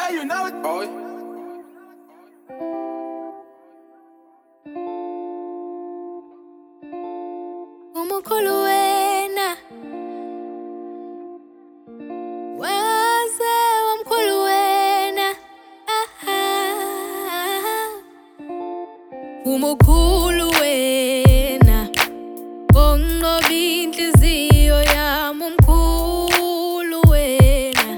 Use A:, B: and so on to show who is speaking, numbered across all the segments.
A: Yeah, you know it. Oh.
B: Umukhulu wena waze wamkhulu wena umukhulu wena onqoba inhliziyo yami umkhulu wena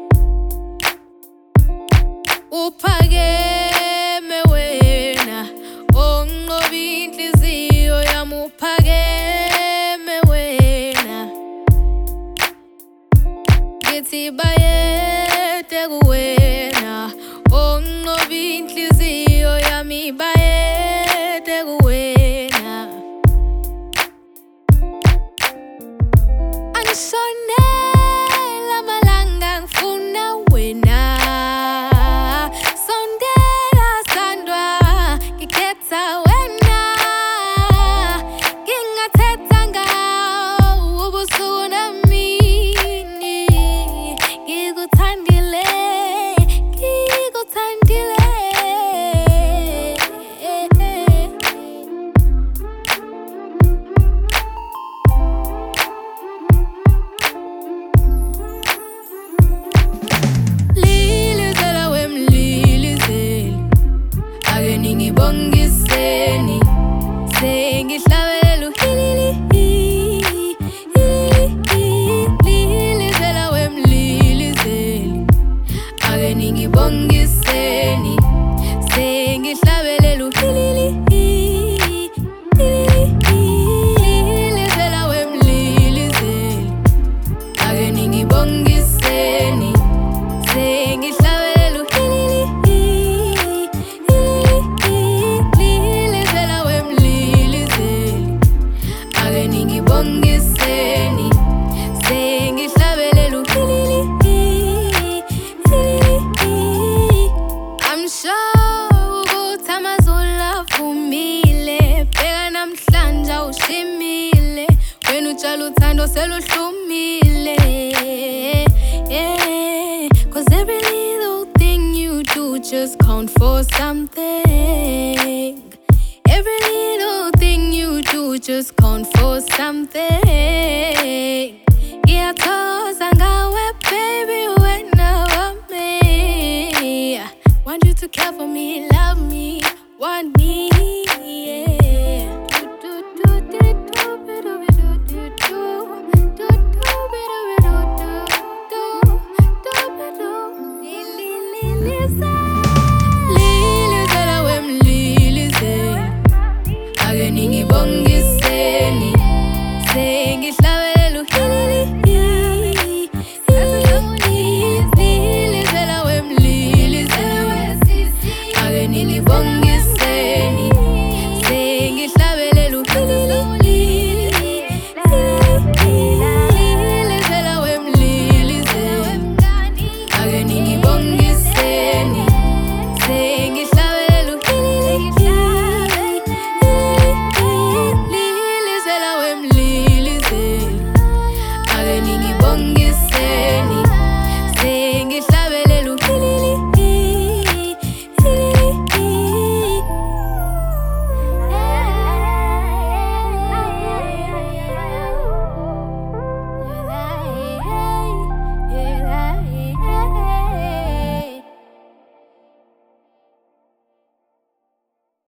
B: uphakeme wena onqoba inhliziyo yami uphakeme wena ngithi bayede kuwena onqoba inhliziyo yami bayede kuwena angishonela amalanga ngifuna wena sondela sandwa ngikhetha wena ngingathetha ngawo ubusuku nemini ngikuthandile Lilizela wemlilizeli ake ningibongiseni sengihlabelela uhilili Lilizela wemlilizeli ake ningibongiseni sengihlabelela uhilili Lilizela wemlilizeli ake ningibongiseni sengihlabelela uhilili Lilizela wemlilizeli ake ningibongiseni sengihlabelela uhilili I'm sure ukuthi amazulu avumile bheka namhlanje awushimile wena utshala uthando seluhlumile yeah. Cause every little thing you do just count for something. Every little thing you do just count for something. Ngiyathokoza ngawe baby wena wami. Want you to care for me, love me, want me, yeah. Lisa